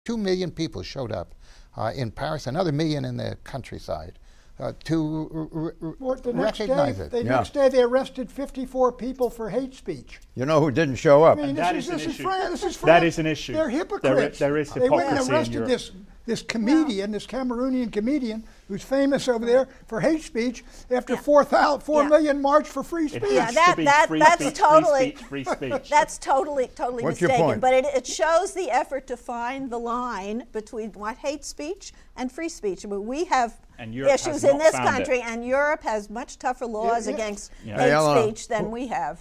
2 million people showed up in Paris, another million in the countryside to recognize it. The next day they arrested 54 people for hate speech. You know who didn't show up? I mean, That this is is an France. That is an issue. They're hypocrites. There is They went and hypocrisy in arrested Europe. this comedian, this Cameroonian comedian, who's famous over there for hate speech. After 4 million march for free speech. It has to be free speech. That's totally What's your mistaken. point? But it shows the effort to find the line between what hate speech and free speech. I mean, we have And Europe has issues not in this found it. country, and Europe has much tougher laws against Hey, hate Eleanor, speech than we have.